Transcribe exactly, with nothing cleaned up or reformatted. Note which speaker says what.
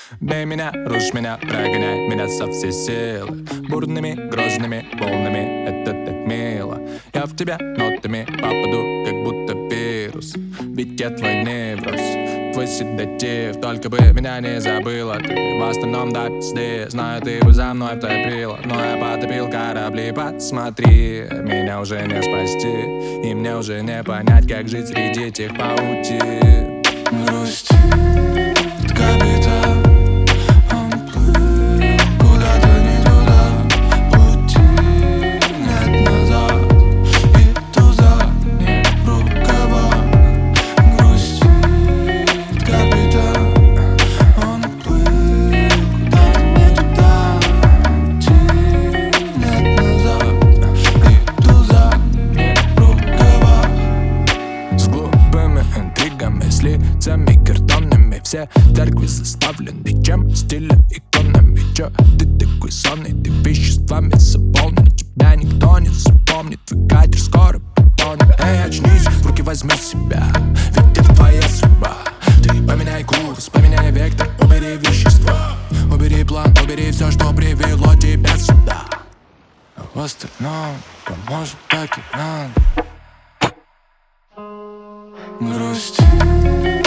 Speaker 1: Бей меня, рушь меня, прогоняй меня со всей силы. Бурными, грозными волнами, это так мило. Я в тебя нотами попаду, как будто вирус. Ведь я твой невроз, твой седатив. Только бы меня не забыла ты. В остальном да пизды. Знаю, ты бы за мной втопила, но я потопил корабли. Посмотри, меня уже не спасти, и мне уже не понять, как жить среди этих паутин.
Speaker 2: Грустит капитан, он плыл куда-то не туда. Пути нет назад, и туза не в рукавах. Грустит капитан, он плыл куда-то не туда. Пути нет назад, и туза не в рукавах.
Speaker 1: С глупыми интригами, с лицами картонными. Все церкви заставлены чем? Стиля иконами. Чё ты такой сонный, ты веществами заполнен. Тебя никто не запомнит, твой катер скоро потонет. Эй, очнись, в руки возьми себя, ведь это твоя судьба. Ты поменяй курс, поменяй вектор, убери вещества. Убери план, убери все, что привело тебя сюда.
Speaker 2: А в остальном поможет океан. Грустит